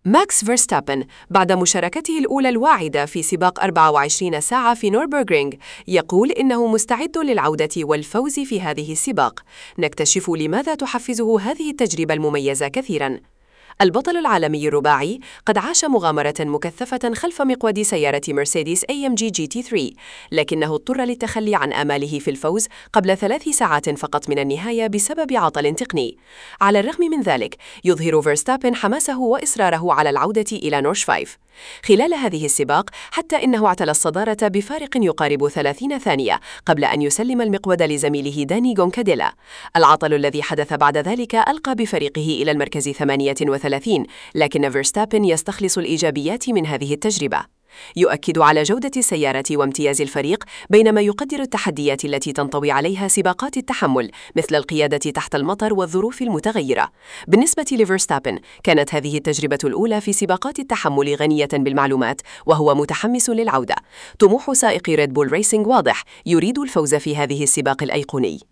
ماكس فيرستابن بعد مشاركته الأولى الواعدة في سباق 24 ساعة في نوربورغرينغ يقول إنه مستعد للعودة والفوز في هذه السباق. نكتشف لماذا تحفزه هذه التجربة المميزة كثيراً. البطل العالمي الرباعي قد عاش مغامرة مكثفة خلف مقود سيارة مرسيدس AMG GT3، لكنه اضطر للتخلي عن آماله في الفوز قبل 3 ساعات فقط من النهاية بسبب عطل تقني. على الرغم من ذلك، يظهر فيرستابن حماسه وإصراره على العودة إلى نورش 5 خلال هذه السباق، حتى إنه اعتلى الصدارة بفارق يقارب 30 ثانية قبل أن يسلم المقود لزميله داني جونكاديلا. العطل الذي حدث بعد ذلك ألقى بفريقه إلى المركز 38، لكن فيرستابن يستخلص الإيجابيات من هذه التجربة. يؤكد على جودة السيارة وامتياز الفريق، بينما يقدر التحديات التي تنطوي عليها سباقات التحمل مثل القيادة تحت المطر والظروف المتغيرة. بالنسبة لفيرستابن، كانت هذه التجربة الأولى في سباقات التحمل غنية بالمعلومات، وهو متحمس للعودة. طموح سائق ريد بول ريسينج واضح، يريد الفوز في هذه السباق الأيقوني.